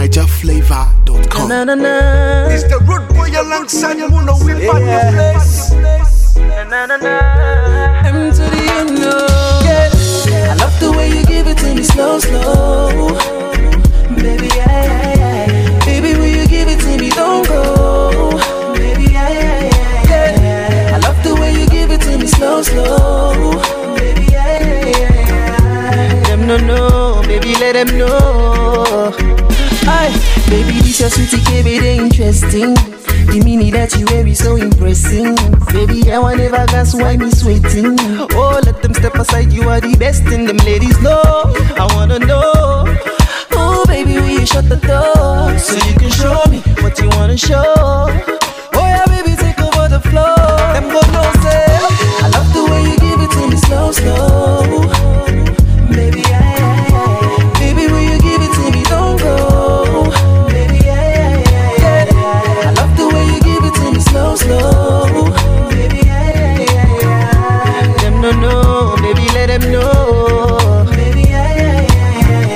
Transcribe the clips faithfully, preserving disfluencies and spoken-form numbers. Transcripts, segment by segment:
niger flavor dot com. Na, na, na. It's the road boy alongside Muno Will find your place. Na, na, na. M to the you know. Yeah. I love the way you give it to me slow, slow. Baby, yeah, yeah, yeah. Baby, will you give it to me, don't go. Baby, yeah, yeah, yeah, yeah. I love the way you give it to me slow, slow. Baby, yeah, yeah, yeah. Them no know, baby, let them know. Aye, baby, this your sweetie, baby, they interesting. The meaning that you wear is so impressive. Baby, I want never guess why me sweating. Oh, let them step aside, you are the best in them ladies know. I wanna know. Oh, baby, will you shut the door so you can show me what you wanna show? Oh, yeah, baby, take over the floor. Them go no say. I love the way you give it to me slow, slow. Baby, yeah, yeah, yeah. Baby, will you give it to me, don't go. Baby, yeah, yeah, yeah, yeah. I love the way you give it to me slow, slow. Baby, yeah, yeah, yeah, yeah. Them no know, baby, let them know. Baby, yeah, yeah, yeah,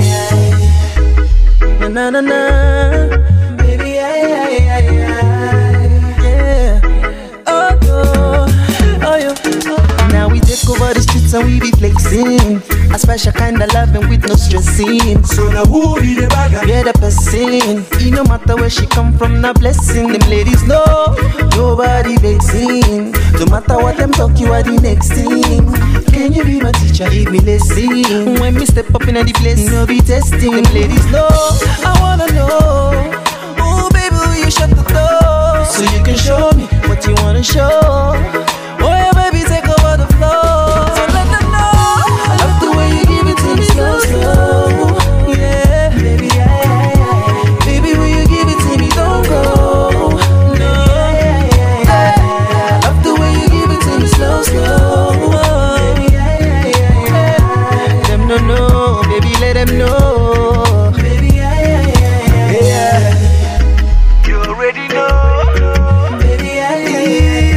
yeah. Na na na, baby, yeah, yeah, yeah, yeah, yeah. Oh, oh, oh, yo. Now we take over the streets and we be flexing. A special kind of loving with no stressing. So now who be the bagger? Yeah, the person. It no matter where she come from, no blessing. Them ladies know, nobody vexing. No matter what them talk, you are the next thing. Can you be my teacher, give me lesson? When me step up in the place, no be testing. Them ladies know, I wanna know. Oh, baby, will you shut the door so you can show me what you wanna show? Oh, yeah, baby, take over the floor. So let them know. I love the way you give it to me slow, slow. Yeah, baby, yeah, yeah, yeah. Baby, will you give it to me, don't go. No, yeah, yeah, yeah, yeah. I love the way you give it to me slow, slow. Baby, yeah, yeah, yeah, yeah. Them no know, baby, let them know. Baby, yeah, yeah, yeah, yeah, yeah. You already know. Baby, yeah, yeah, yeah,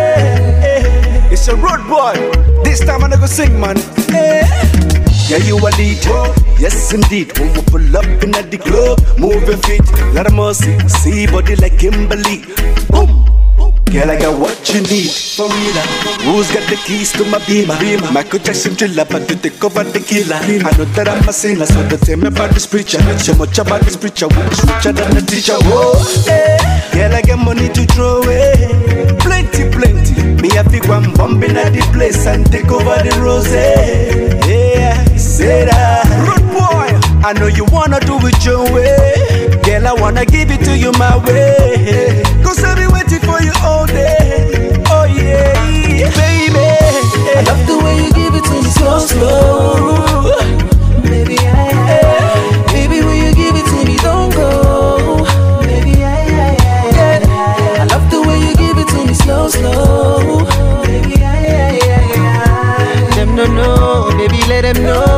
yeah. It's a road boy. This time I'm gonna go sing, man. Yeah, you a lead. Yes, indeed. When we pull up in at the club, moving feet, lot of mercy. See body like Kimberly. Boom. Girl, I got what you need. For real. Who's got the keys to my beamer? beamer. Michael Jackson thriller, but to take over the killer. I know that I'm a sinner, so they tell me about this preacher. So much about this preacher, which richer than the teacher. Whoa, yeah. Girl, I got money to throw away. Plenty, plenty. Me a big one bumping at the place and take over the rose. Yeah, say that. Road boy, I know you wanna do it your way. Girl, I wanna give it to you my way. Cause I've been waiting for you all day. Oh yeah, baby. I love the way you give it to me slow, slow. Baby, yeah, yeah, yeah. Baby, will you give it to me, don't go. Baby, yeah, yeah, yeah, yeah. I love the way you give it to me slow, slow. Baby, yeah, yeah, yeah, yeah. Them no know, baby, let them know.